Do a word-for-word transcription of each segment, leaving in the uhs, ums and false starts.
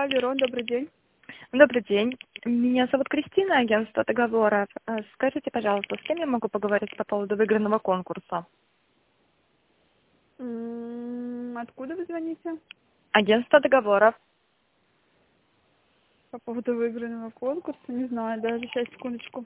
Алло, добрый день. Добрый день. Меня зовут Кристина, агентство договоров. Э, Скажите, пожалуйста, с кем я могу поговорить по поводу выигранного конкурса? М, Откуда вы звоните? Агентство договоров. По поводу выигранного конкурса? Не знаю, даже сейчас, секундочку.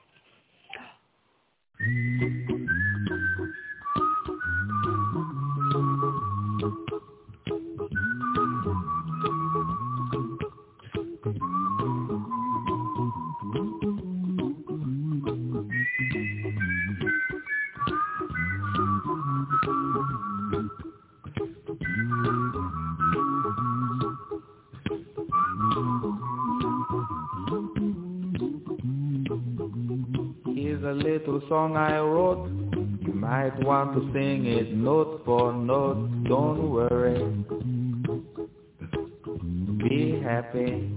Here's a little song I wrote. You might want to sing it note for note. Don't worry. Be happy.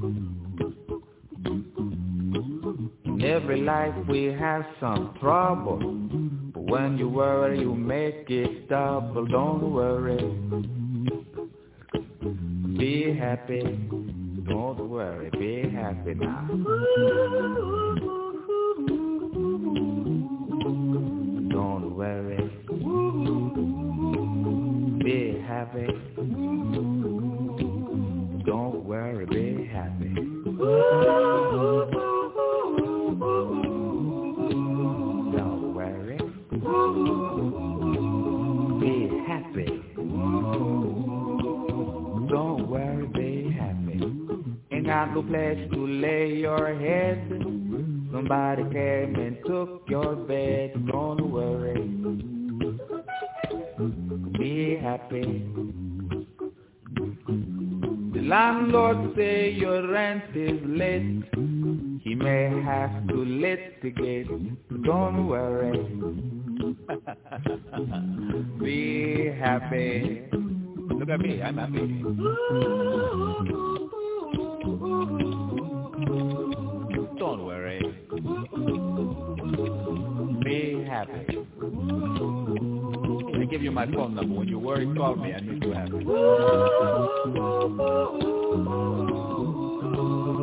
In every life we have some trouble. But when you worry, you make it double. Don't worry. Be happy. Don't worry. Be happy now. Don't worry. Be happy. Don't worry, be happy. Don't worry. Be happy. Don't worry, be happy. Ain't got no place to lay your head. Somebody came and took your bed. Don't worry. Be happy. The landlord say your rent is late. He may have to litigate. Don't worry. Be happy. Look at me, I'm happy. Don't worry. Be happy. I give you my phone number. When you worry, call me. I make you happy.